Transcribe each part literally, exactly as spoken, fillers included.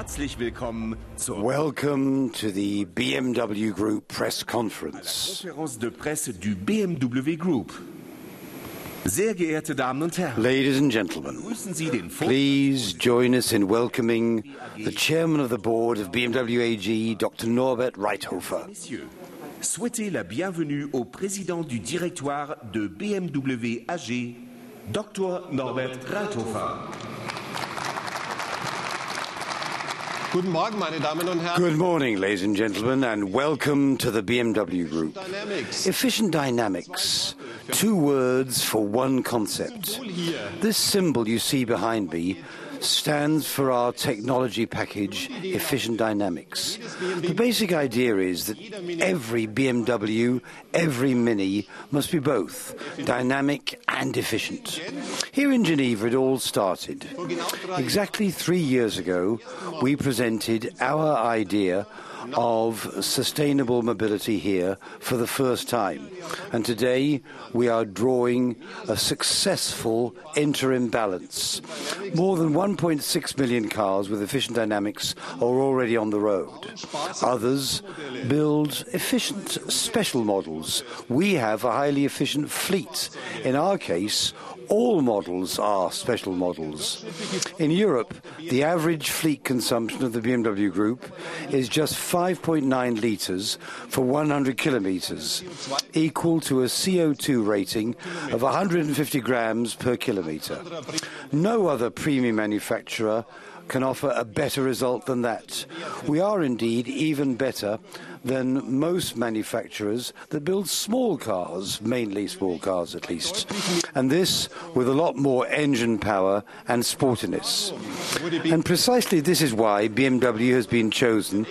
Herzlich willkommen zur Welcome to the B M W Group press conference. Conférence de presse du B M W Group. Sehr geehrte Damen und Herren, Ladies and gentlemen, grüßen Sie den Vor please join us in welcoming the chairman of the board of B M W A G, Doctor Norbert Reithofer. Messieurs, souhaitez la bienvenue au président du directoire de B M W A G, Doctor Norbert Reithofer. Guten Morgen, meine Damen und Herren. Good morning, ladies and gentlemen, and welcome to the B M W Group. Dynamics. Efficient dynamics, two words for one concept. This symbol you see behind me stands for our technology package, Efficient Dynamics. The basic idea is that every B M W, every Mini must be both dynamic and efficient. Here in Geneva it all started. Exactly three years ago we presented our idea of sustainable mobility here for the first time. And today we are drawing a successful interim balance. More than one point six million cars with efficient dynamics are already on the road. Others build efficient special models. We have a highly efficient fleet. In our case, all models are special models. In Europe, the average fleet consumption of the B M W Group is just five point nine litres for one hundred kilometres, equal to a C O two rating of one hundred fifty grams per kilometre. No other premium manufacturer can offer a better result than that. We are indeed even better than most manufacturers that build small cars, mainly small cars at least, and this with a lot more engine power and sportiness. And precisely this is why B M W has been chosen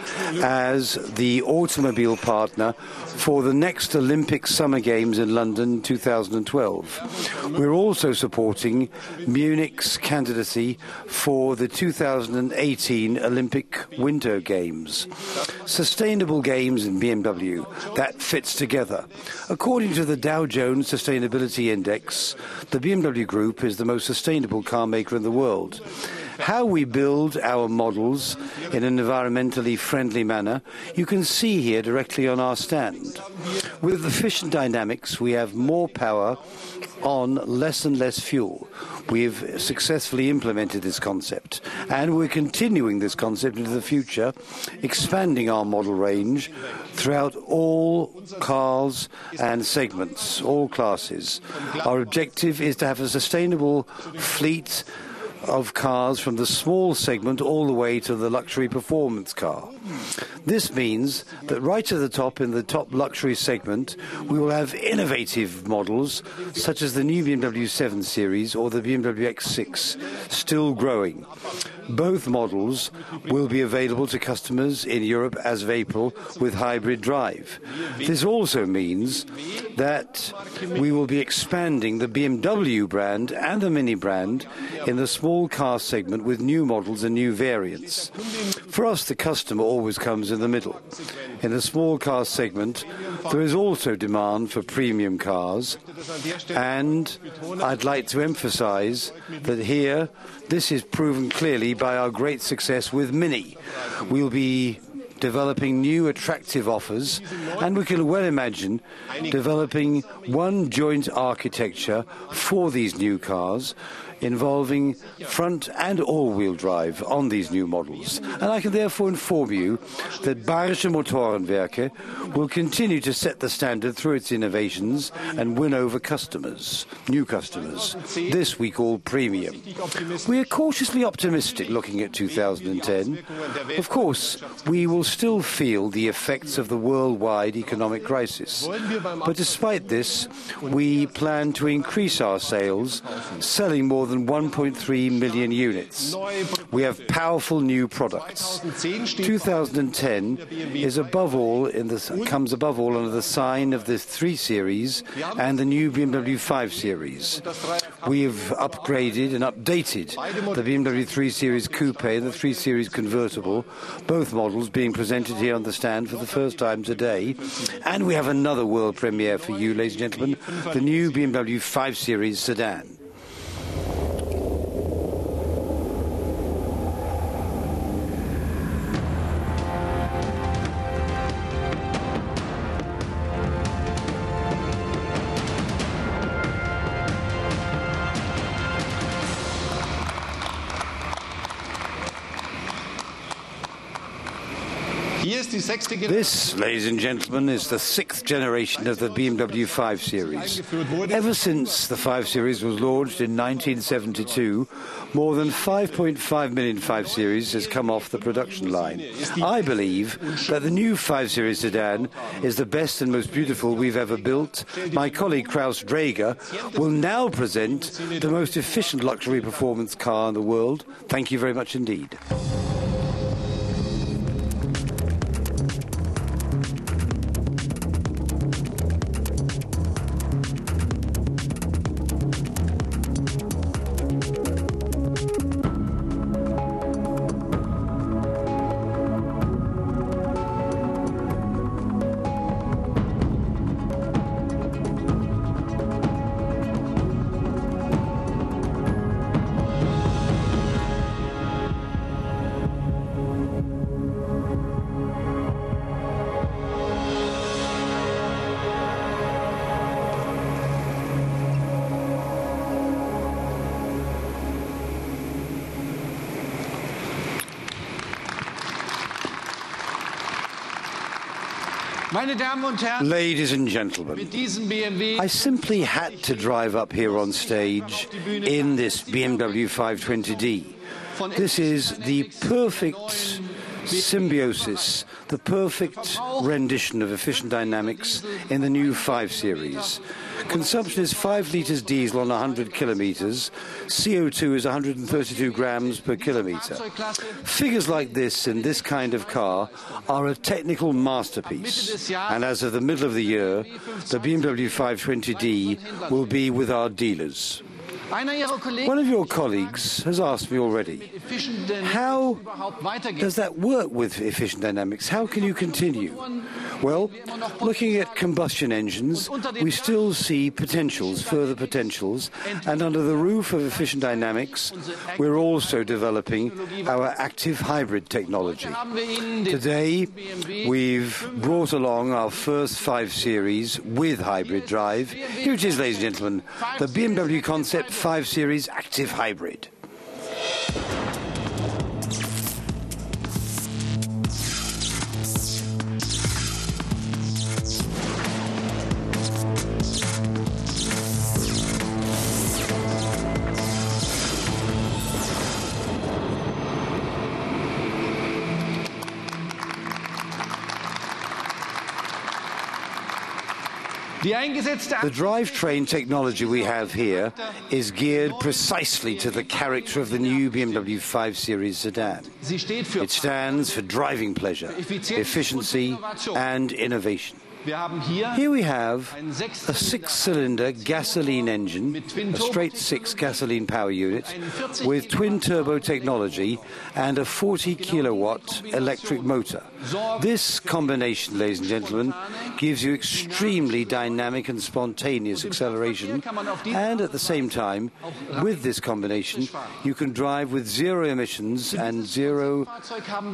as the automobile partner for the next Olympic Summer Games in London two thousand twelve. We're also supporting Munich's candidacy for the two thousand eighteen Olympic Winter Games. Sustainable games in B M W, that fits together. According to the Dow Jones Sustainability Index, the B M W Group is the most sustainable car maker in the world. How we build our models in an environmentally friendly manner, you can see here directly on our stand. With efficient dynamics, we have more power on less and less fuel. We've successfully implemented this concept, and we're continuing this concept into the future, expanding our model range throughout all cars and segments, all classes. Our objective is to have a sustainable fleet of cars from the small segment all the way to the luxury performance car. This means that right at the top, in the top luxury segment, we will have innovative models such as the new B M W seven Series or the B M W X six, still growing. Both models will be available to customers in Europe as of April with hybrid drive. This also means that we will be expanding the B M W brand and the Mini brand in the small car segment with new models and new variants. For us, the customer always comes in the middle. In the small car segment, there is also demand for premium cars, and I'd like to emphasize that here, this is proven clearly by our great success with Mini. We'll be developing new attractive offers, and we can well imagine developing one joint architecture for these new cars, involving front and all-wheel drive on these new models. And I can therefore inform you that Bayerische Motorenwerke will continue to set the standard through its innovations and win over customers, new customers. This we call premium. We are cautiously optimistic looking at two thousand ten. Of course, we will still feel the effects of the worldwide economic crisis. But despite this, we plan to increase our sales, selling more than one point three million units. We have powerful new products. two thousand ten is above all in the, comes above all under the sign of the three Series and the new B M W five Series. We have upgraded and updated the B M W three Series Coupe and the three Series Convertible, both models being presented here on the stand for the first time today. And we have another world premiere for you, ladies and gentlemen, the new B M W five Series sedan. This, ladies and gentlemen, is the sixth generation of the B M W five Series. Ever since the five Series was launched in nineteen seventy-two, more than five point five million five Series has come off the production line. I believe that the new five Series sedan is the best and most beautiful we've ever built. My colleague Klaus Draeger will now present the most efficient luxury performance car in the world. Thank you very much indeed. Ladies and gentlemen, I simply had to drive up here on stage in this B M W five twenty D. This is the perfect symbiosis, the perfect rendition of efficient dynamics in the new five Series. Consumption is five litres diesel on one hundred kilometres. C O two is one hundred thirty-two grams per kilometre. Figures like this in this kind of car are a technical masterpiece. And as of the middle of the year, the B M W five twenty D will be with our dealers. One of your colleagues has asked me already, how does that work with efficient dynamics? How can you continue? Well, looking at combustion engines, we still see potentials, further potentials, and under the roof of efficient dynamics, we're also developing our active hybrid technology. Today, we've brought along our first five Series with hybrid drive. Here it is, ladies and gentlemen, the B M W Concept five Series Active Hybrid. The drivetrain technology we have here is geared precisely to the character of the new B M W five Series sedan. It stands for driving pleasure, efficiency, and innovation. Here we have a six-cylinder gasoline engine, a straight-six gasoline power unit with twin-turbo technology and a forty kilowatt electric motor. This combination, ladies and gentlemen, gives you extremely dynamic and spontaneous acceleration, and at the same time, with this combination, you can drive with zero emissions and zero, uh,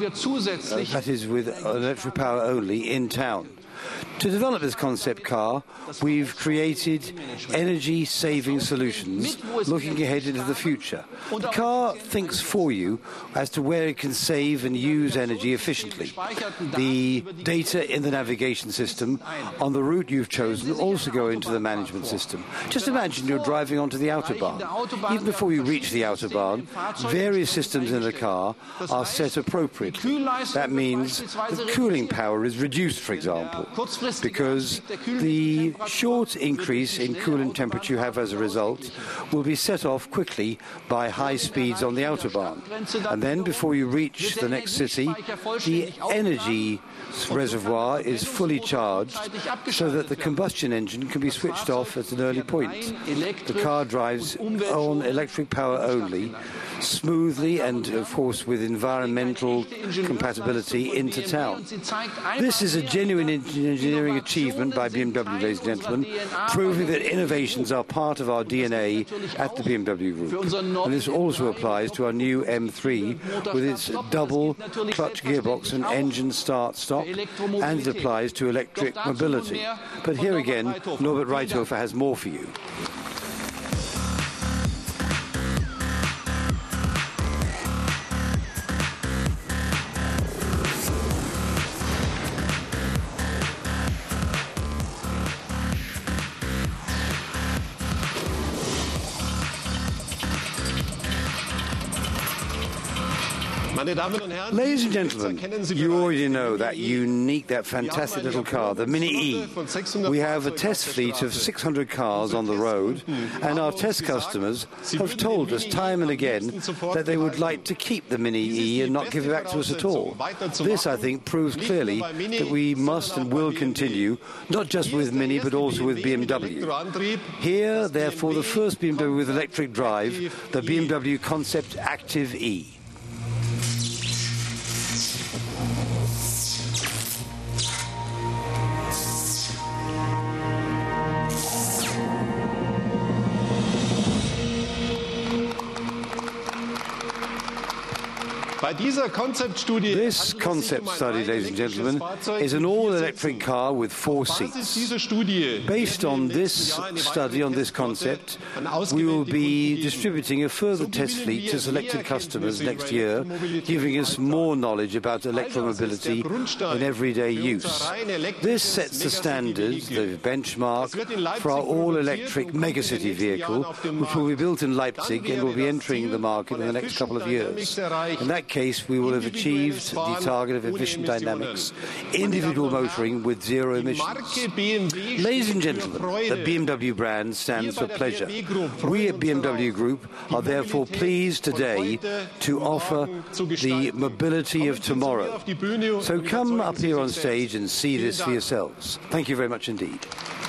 that is with electric power only, in town. To develop this concept car, we've created energy-saving solutions looking ahead into the future. The car thinks for you as to where it can save and use energy efficiently. The data in the navigation system on the route you've chosen also go into the management system. Just imagine you're driving onto the Autobahn. Even before you reach the Autobahn, various systems in the car are set appropriately. That means the cooling power is reduced, for example, because the short increase in coolant temperature you have as a result will be set off quickly by high speeds on the Autobahn. And then before you reach the next city, the energy reservoir is fully charged so that the combustion engine can be switched off at an early point. The car drives on electric power only, smoothly and, of course, with environmental compatibility into town. This is a genuine engineering achievement by B M W, ladies and gentlemen, proving that innovations are part of our D N A at the B M W Group. And this also applies to our new M three with its double clutch gearbox and engine start-stop, and it applies to electric mobility. But here again, Norbert Reithofer has more for you. Meine Damen und Herren, Ladies and jetzt gentlemen, erkennen Sie you bereits already den know that Mini-E. unique, that fantastic little car, the Mini E. We have a test fleet of six hundred cars on the road, and our test customers have told us time and again that they would like to keep the Mini E and not give it back to us at all. This, I think, proves clearly that we must and will continue, not just with Mini, but also with B M W. Here, therefore, the first B M W with electric drive, the B M W Concept Active E. This concept study, ladies and gentlemen, is an all-electric car with four seats. Based on this study, on this concept, we will be distributing a further test fleet to selected customers next year, giving us more knowledge about electromobility in everyday use. This sets the standard, the benchmark, for our all-electric megacity vehicle, which will be built in Leipzig and will be entering the market in the next couple of years. In that case, we will have achieved the target of efficient dynamics, individual motoring with zero emissions. Ladies and gentlemen, the B M W brand stands for pleasure. We at B M W Group are therefore pleased today to offer the mobility of tomorrow. So come up here on stage and see this for yourselves. Thank you very much indeed.